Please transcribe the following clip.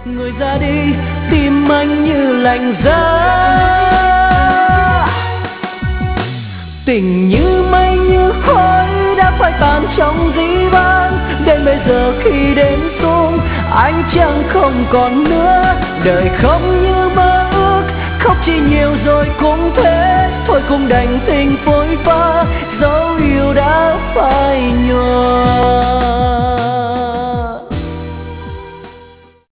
Người ra đi tim anh như lạnh giá, tình như mây như khói đã phai tàn trong dĩ vãng. Đến bây giờ khi đêm xuống ánh trăng không còn nữa, đời không như mơ ước, khóc chỉ nhiều rồi cũng thế thôi, cũng đành tình phôi